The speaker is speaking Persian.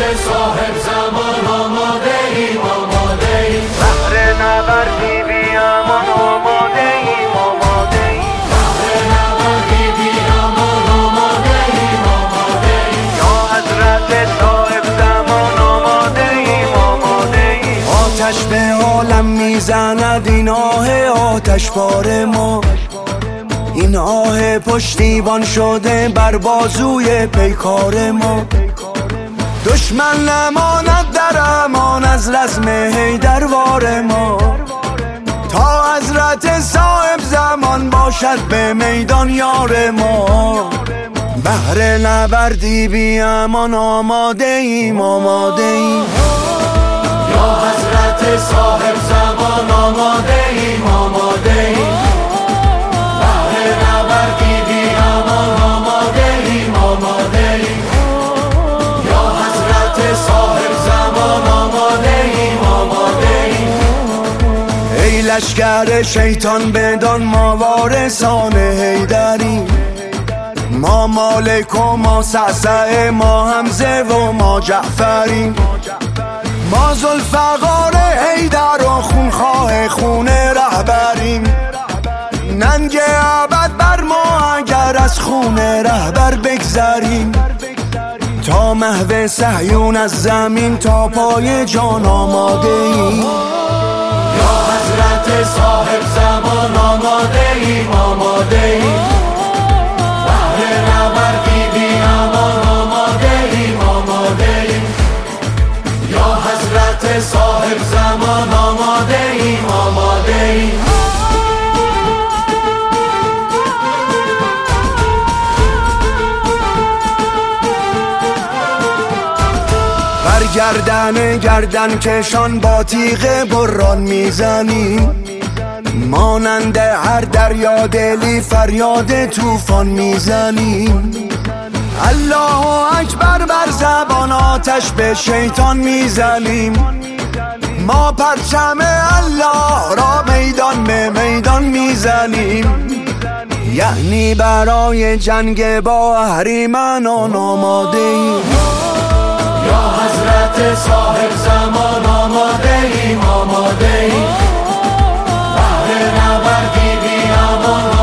صاحب زمان آماده ایم آماده ایم بهر نبردی بیامان آماده ایم آماده ایم بهر نبردی بیامان آماده ایم آماده ایم یا حضرت صاحب زمان آماده ایم آماده ایم آتش به عالم میزند این آه آتش بار ما، این آه پشتیبان شده بر بازوی پیکار ما. دشمن نماند در امان از رزم حیدروار ما، تا حضرت صاحب زمان باشد به میدان یار ما. بهر نبردی بی امان آماده ایم آماده ایم یا حضرت صاحب زمان آماده ایم آماده ایم بهر نبردی بی امان آماده ایم آماده ایم یا حضرت صاحب زمان آماده ایم آماده ایم ای لشکر شیطان بدان ما وارثان حیدریم، ما مالک و ما سعسع، ما حمزه و ما جعفریم، ما ذوالفقار حیدر و خونخواه خون رهبریم. ننگ ابد بر ما اگر از خون رهبر بگذریم، تا محو صهیون از زمین تا پای جان آماده ایم. یا حضرت صاحب زمان آماده ایم آماده ایم بهر نبردی بی امان آماده ایم آماده ایم یا حضرت صاحب زمان آماده ایم آماده ایم برگردن گردن کشان با تیغ بران میزنیم، مانند هر دریا دلی فریاد طوفان میزنیم. الله اکبر بر زبان آتش به شیطان میزنیم، ما پرچم الله را میدان به میدان میزنیم. یعنی برای جنگ با اهریمنان آماده ایم. یا حضرت صاحب زمان آماده ایم آماده ایم بهر نبردی بی امان